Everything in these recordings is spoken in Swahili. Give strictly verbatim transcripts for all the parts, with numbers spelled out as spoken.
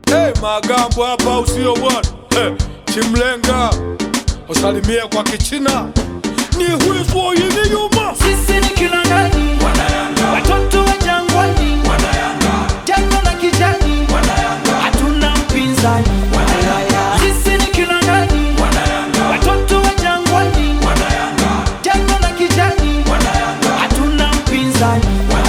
Hey, magambo hapa usio bwana. Hey, Chimlenga usalimie kwa Kichina. Ni huizo yini yuma. Sisi ni kina nani? Wanayanga. Watoto wa jangwani. Wanayanga. Jangwa na kijani. Wanayanga. Hatuna mpinzani. Wanayanga. Sisi ni kina nani? Wanayanga. Watoto wa jangwani. Wanayanga. Jangwa na kijani. Wanayanga. Hatuna mpinzani.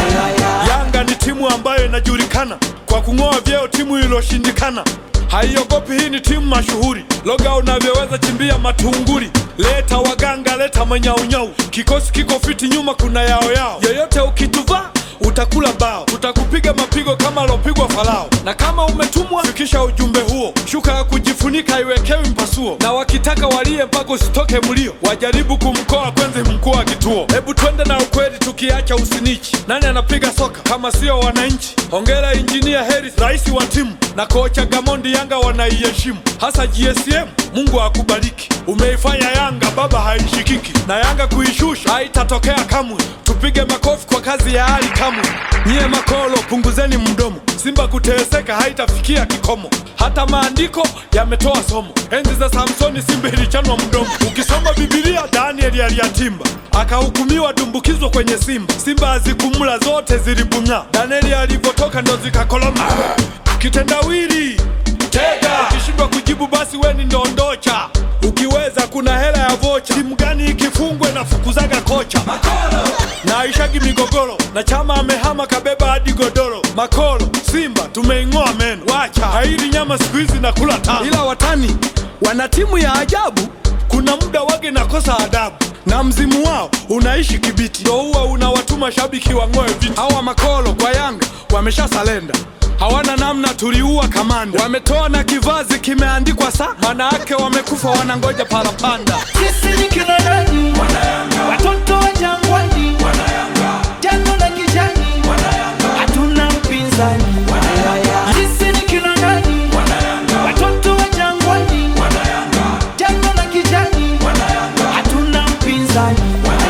Yanga ni timu ambayo inajulikana kwa kung'oa vyeo timu iloshindikana. Haiogopi, hii ni timu mashuhuri. Loga unavyoweza chimbia matunguri. Leta waganga, leta manyaunyau. Kikosi kiko fiti, nyuma kuna yao yao. Yoyote ukituvaa utakula bao, tutakupiga mapigo kama lopigwa falao. Na kama umetumwa fikisha ujumbe huo. Shuka ya kujifunika haiwekewi mpasuo. Na wakitaka walie mpaka usitoke mlio. Wajaribu kumkoa kwenzi mkuu wa kituo. Hebu twende na ukweli tukiacha usinichi. Nani anapiga soka kama sio wananchi? Hongera Engineer Harris, raisi wa timu, na kocha Gamondi. Yanga wanaiheshimu, hasa G S M. Mungu akubariki, umeifanya Yanga baba haishikiki. Na Yanga kuishusha haitatokea kamwe. Tupige makofi kwa kazi ya Ali Kamwe. Nyie makolo punguzeni mdomo. Simba kuteseka haitafikia kikomo. Hata maandiko yametoa somo. Enzi za Samsoni Simba ilichanwa mdomo. Ukisoma Biblia Danieli aliyatimba, akahukumiwa dumbukizwa kwenye simba. Simba hazikumula zote zilibumya. Danieli alivyotoka ndo zikakoloma. Kitendawili tega, ukishindwa kujibu basi weni ndondocha. Ukiweza kuna hela ya vocha. Timu gani ikifungwe na fukuzaga kocha. Makolo na aishagi migogoro. Na Chama amehama kabeba hadi godoro. Makolo Simba tumeing'oa meno. Wacha haili nyama siku hizi na kula tano. Ila watani wana timu ya ajabu. Kuna muda wage nakosa adabu. Na mzimu wao unaishi Kibiti. Ndo huwa unawatuma shabiki wang'oe viti. Hawa makolo kwa Yanga wamesha salenda. Hawana namna, tuliua kamanda. Wametoa na kivazi kimeandikwa saa. Manake wamekufa wanangoja parapanda. Sisi ni kina nani? Wanayanga. Watoto wa jangwani. Wanayanga. Jangwa na kijani. Wanayanga. Hatuna mpinzani. Wanayanga. Sisi ni kina nani? Wanayanga. Watoto wa jangwani. Wanayanga. Jangwa na kijani. Wanayanga. Hatuna mpinzani.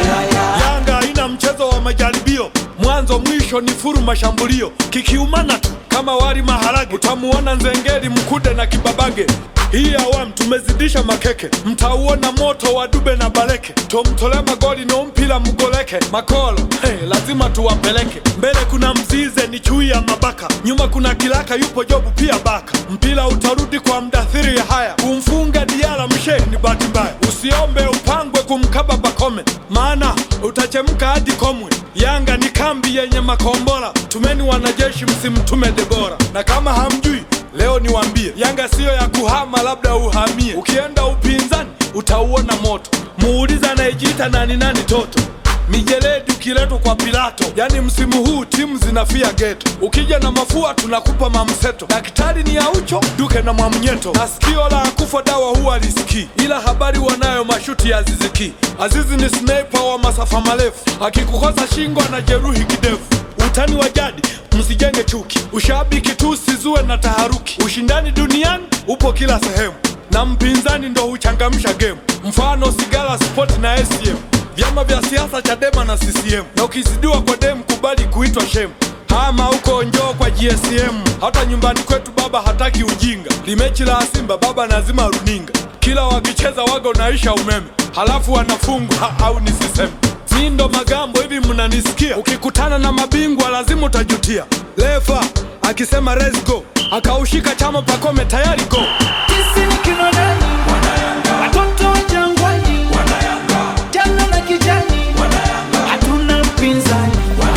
Yanga haina mchezo wa majaribio. Mwanzo mwisho ni furu mashambulio. Kikiumana tu kama wali maharage. Utamuona Nzengeli, Mkude na Kibabage. Hii awamu tumezidisha makeke. Mtauona moto wa Dube na Baleke. Tomtole magoli no mpila mgoleke. Makolo hey, lazima tuwapeleke. Mbele kuna Mzize ni chui ya mabaka. Nyuma kuna Kilaka yupo Jobu pia baka. Mpila utarudi kwa Mdathiri ya haya. Kumfunga Diala mshe ni bahati mbaya. Usiombe upangwe kumkaba Bakome, maana utachemka hadi Komwe. Yanga ni kambi yenye makombora. Tumeni wanajeshi msimtume Debora. Na kama hamjui leo niwaambie, Yanga siyo ya kuhama labda uhamie. Ukienda upinzani utauona moto. Muuliza anayejiita nani nani toto. Mijeledi ukiletwa kwa Pilato. Yani msimu huu timu zinafia geto. Ukija na mafua tunakupa mamseto. Daktari ni Aucho, Duke na Mwamnyeto. Na sikio la kufa dawa huwa lisikii. Ila habari wanayo mashuti ya Aziziki. Azizi ni sniper wa masafa marefu. Akikukosa shingo anajeruhi kidevu. Utani wa jadi msijenge chuki. Ushabiki tu usizue na taharuki. Ushindani duniani upo kila sehemu. Na mpinzani ndo huchangamsha game. Mfano Sigara Sport na S M. Vyama vya siasa Chadema na C C M. Na ukizidiwa kwa dem kubali kuitwa shem. Hama huko njoo kwa G S M. Hata nyumbani kwetu baba hataki ujinga. Limechi la Simba baba nazima runinga. Kila wakicheza waga unaisha umeme. Halafu wanafungwa au nisiseme. Mindo magambo hivi mnanisikia. Ukikutana na mabingwa lazima utajutia. Lefa akisema let's go, akaushika Chama Pakome tayari go. Sisi ni kina nani? Wanayanga. Watoto wa jangwani. Wanayanga. Jangwa na kijani. Wanayanga. Hatuna mpinzani.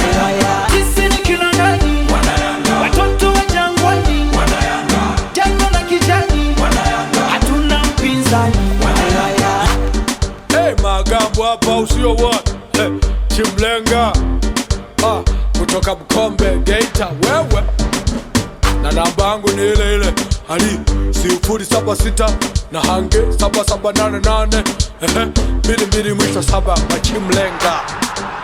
Sisi ni kina nani? Wanayanga. Watoto wa jangwani. Wanayanga. Jangwa na kijani. Wanayanga. Hatuna mpinzani. Hey, magambo hapa usio what. Hey, Chimlenga ah, kutoka Bukombe Geita wewe. Na namba yangu ni ile ile ali sifuri saba sita na hange saba saba nane nane. Ehe, mbili mbili mwisho saba. Chimlenga.